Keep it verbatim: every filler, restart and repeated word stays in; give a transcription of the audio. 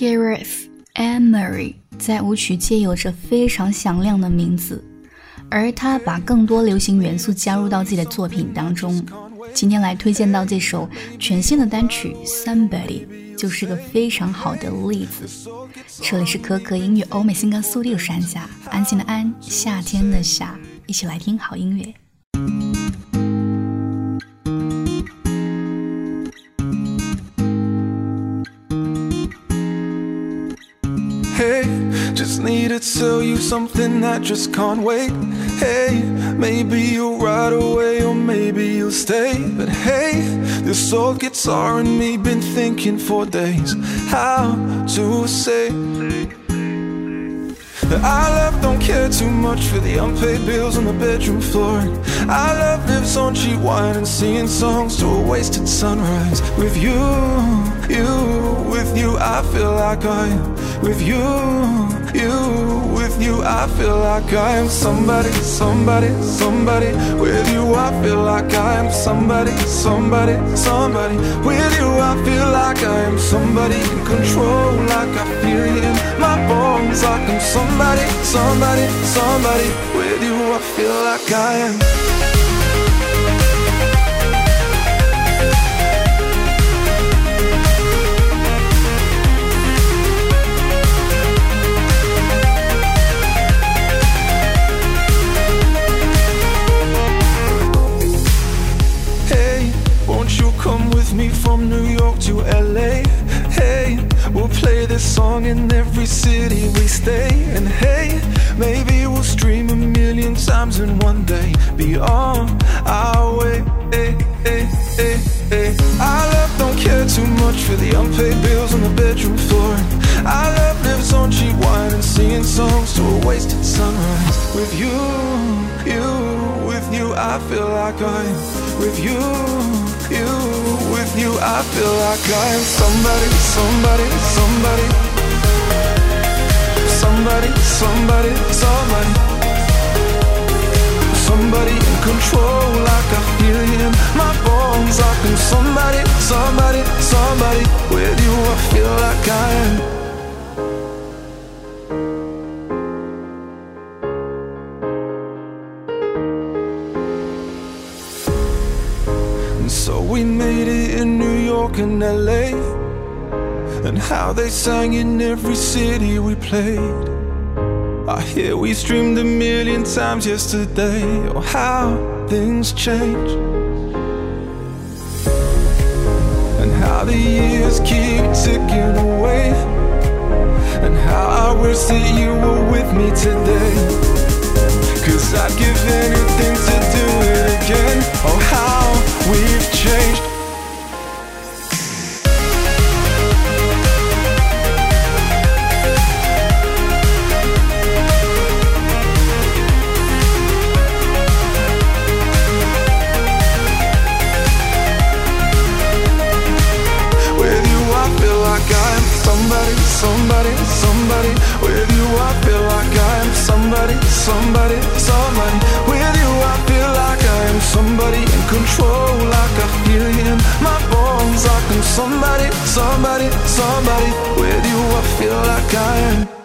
Gareth Emery 在舞曲界有着非常响亮的名字，而他把更多流行元素加入到自己的作品当中。今天来推荐到这首全新的单曲 Somebody 就是个非常好的例子。这里是可可音乐欧美新歌速递山下，安静的安，夏天的夏，一起来听好音乐。 Hey, just need to tell you something that just can't wait. Hey, maybe you'll ride away or maybe you'll stay. But hey, this old guitar and me been thinking for days how to say that our love don't care too much for the unpaid bills on the bedroom floor. Our love lives on cheap wine and singing songs to a wasted sunrise. With you, you, with you I feel like I am. With you, you, with you I feel like I am somebody, somebody, somebody. With you I feel like I am somebody, somebody, somebody. With you I feel like I am somebody in control, like I feel it in my bones, like I'm somebody, somebody, somebody. With you I feel like I am. Come with me from New York to L A. Hey, we'll play this song in every city we stay. And hey, maybe we'll stream a million times in one day. Be on our way. Hey, hey, hey, hey. Our love don't care too much for the unpaid bills on the bedroom floor. Our love lives on cheap wine and singing songs to a wasted sunrise. With you, you, with you I feel like I am. With you, you, with you I feel like I am somebody, somebody, somebody. Somebody, somebody, somebody. Somebody in control, like I feel it in my bones, like I'm somebody, somebody, somebody. With you I feel like I am. So we made it in New York and L A, and how they sang in every city we played. I hear we streamed a million times yesterday. Oh, how things change, and how the years keep ticking away, and how I wish that you were with me today. Cause I'd give anything to do it again. Oh, how we've changed. With you I feel like I am somebody, somebody, somebody. With you I feel like I am somebody, somebody, somebody. With you I feel like I am somebody in control, like I feel it in my bones, like I'm somebody, somebody, somebody. With you I feel like I am.